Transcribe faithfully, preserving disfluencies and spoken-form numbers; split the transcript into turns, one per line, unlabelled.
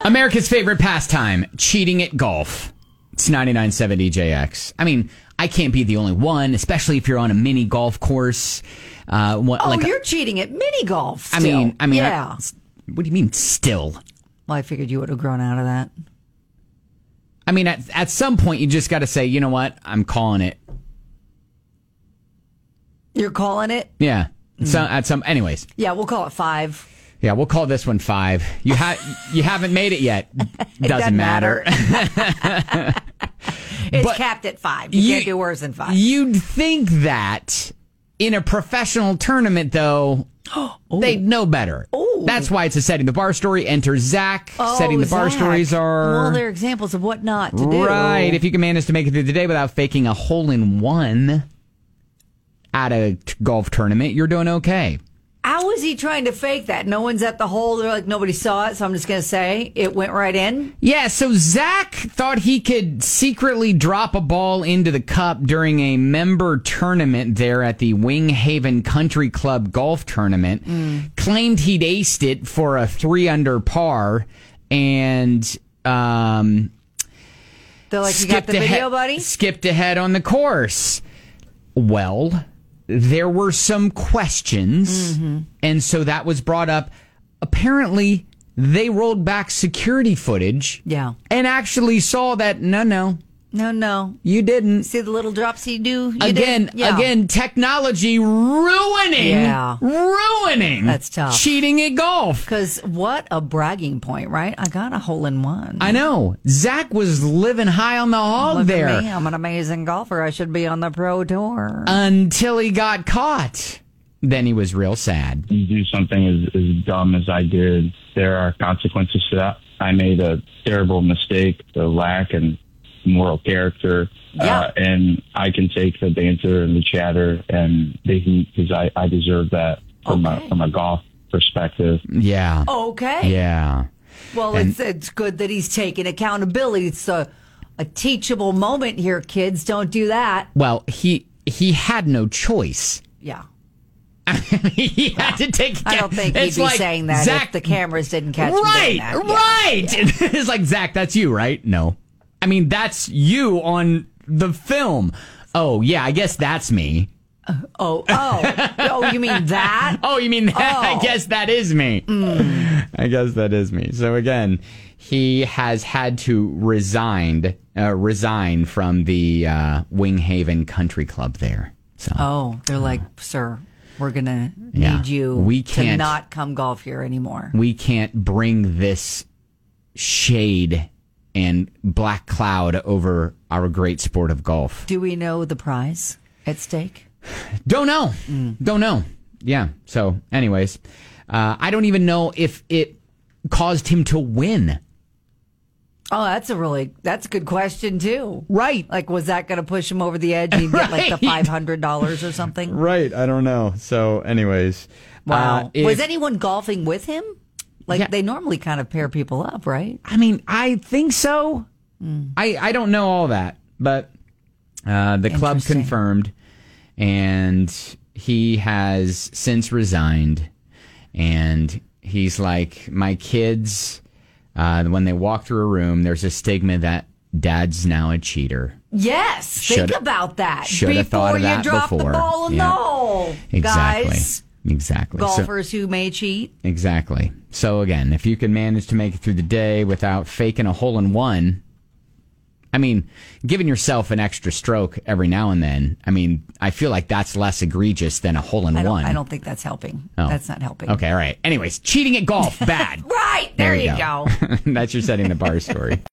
America's favorite pastime, cheating at golf. It's ninety-nine point seven D J X. I mean, I can't be the only one, especially if you're on a mini golf course. Uh, what,
oh,
like
you're
a,
cheating at mini golf still.
I mean, I mean,
yeah.
I, what do you mean still?
Well, I figured you would have grown out of that.
I mean, at, at some point, you just got to say, you know what? I'm calling it.
You're calling it?
Yeah. Mm. So at some, anyways.
Yeah, we'll call it five.
Yeah, we'll call this one five. You have you haven't made it yet. Doesn't,
it doesn't matter.
matter.
It's
but
capped at five. You, you can't do worse than five.
You'd think that in a professional tournament, though, they'd know better. Ooh. That's why it's a Setting the Bar story. Enter Zach.
Oh,
Setting the Bar
Zach.
stories are...
Well, they're examples of what not to do.
Right. If you can manage to make it through the day without faking a hole-in-one at a t- golf tournament, you're doing okay.
How was he trying to fake that? No one's at the hole. They're like, nobody saw it, so I'm just going to say it went right in?
Yeah, so Zach thought he could secretly drop a ball into the cup during a member tournament there at the Winghaven Country Club golf tournament. Mm. Claimed he'd aced it for a three under par, and um,
they're like, you got the video,
ahead,
buddy?
Skipped ahead on the course. Well, there were some questions, mm-hmm. and so that was brought up. Apparently, they rolled back security footage
yeah.
and actually saw that, no, no.
No, no.
You didn't.
See the little drops you do? You
again,
yeah.
again, technology ruining,
yeah.
ruining.
That's tough.
Cheating at golf.
Because what a bragging point, right? I got a hole in one.
I know. Zach was living high on the hog
Look
there.
At me. I'm an amazing golfer. I should be on the pro tour.
Until he got caught. Then he was real sad.
You do something as, as dumb as I did, there are consequences to that. I made a terrible mistake, the lack and moral character,
yeah.
uh, and I can take the banter and the chatter and the heat because I, I deserve that from
okay.
a from a golf perspective.
Yeah.
Okay.
Yeah.
Well, and, it's it's good that he's taking accountability. It's a, a teachable moment here, kids. Don't do that.
Well, he he had no choice.
Yeah.
he had to take.
I don't think he'd
it's
be
like,
saying that
Zach,
if the cameras didn't catch
right,
him doing that.
Right,
Yeah.
right. It's like, Zach, that's you, right? No. I mean, that's you on the film. Oh, yeah, I guess that's me.
Uh, oh, oh. Oh, you mean that?
Oh, you mean that?
Oh.
I guess that is me.
Mm.
I guess that is me. So, again, he has had to resigned, uh, resign from the uh, Winghaven Country Club there. So,
oh, they're like, sir, we're going to
yeah,
need you
we
to
can't,
not come golf here anymore.
We can't bring this shade and black cloud over our great sport of golf.
Do we know the prize at stake?
Don't know.
Mm.
Don't know. Yeah. So, anyways, uh, I don't even know if it caused him to win.
Oh, that's a really, that's a good question, too.
Right.
Like, was that going to push him over the edge and he'd get
right.
like the five hundred dollars or something?
Right. I don't know. So, anyways.
Wow.
Uh, if,
was anyone golfing with him? Like,
yeah.
they normally kind of pair people up, right?
I mean, I think so. Mm. I, I don't know all that, but uh, the club confirmed, and he has since resigned, and he's like, my kids, uh, when they walk through a room, there's a stigma that dad's now a cheater.
Yes,
Should,
think about that.
Should have thought of that
before you drop
before.
the ball in
yeah.
the hole,
exactly.
guys.
Exactly.
Golfers
so,
who may cheat.
Exactly. So, again, if you can manage to make it through the day without faking a hole-in-one, I mean, giving yourself an extra stroke every now and then, I mean, I feel like that's less egregious than a hole-in-one.
I don't, I don't think that's helping.
Oh.
That's not helping.
Okay, all right. Anyways, cheating at golf, bad.
Right. There, there you go.
go. That's your Setting the Bar story.